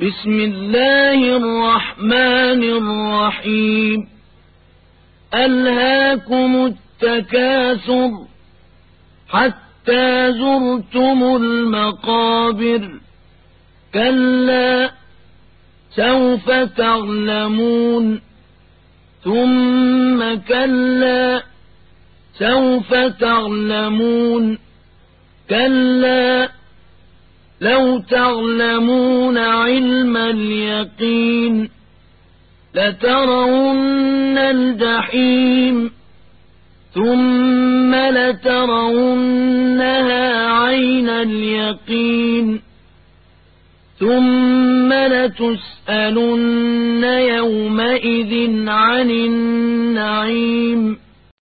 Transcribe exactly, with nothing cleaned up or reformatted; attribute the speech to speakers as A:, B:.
A: بسم الله الرحمن الرحيم ألهاكم التكاثر حتى زرتم المقابر كلا سوف تعلمون ثم كلا سوف تعلمون كلا لو تعلمون علم اليقين لترون الجحيم ثم لترونها عين اليقين ثم لتسألن يومئذ عن النعيم